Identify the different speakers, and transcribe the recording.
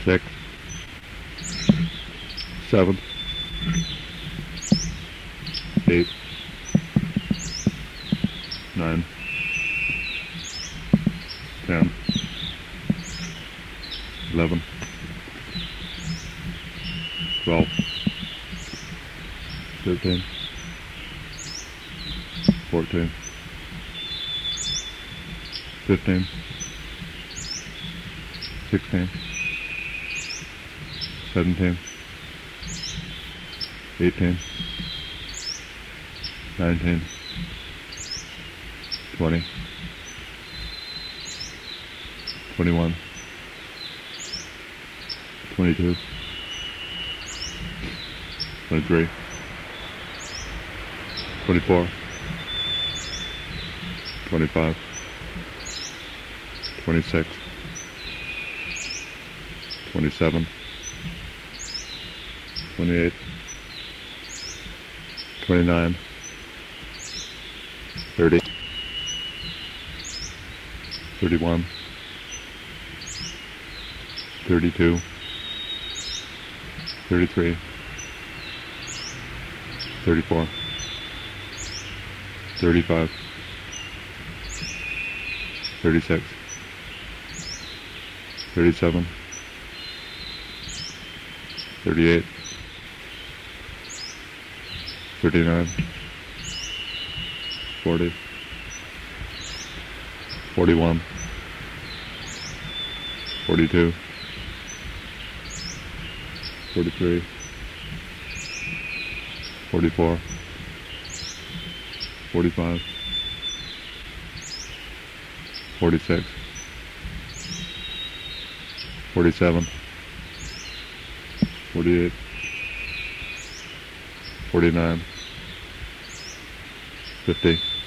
Speaker 1: 6, 7, 8, 9, 10, 11, 12, 13, 14, 15, 16, 17, 18, 19, 20, 21, 22, 23, 24, 25, 26, 27, 28, 29, 30, 31, 32, 33, 34, 35, 36, 37, 38, 39, 40, 41, 42, 43, 44, 45, 46, 47, 48, 49, 50,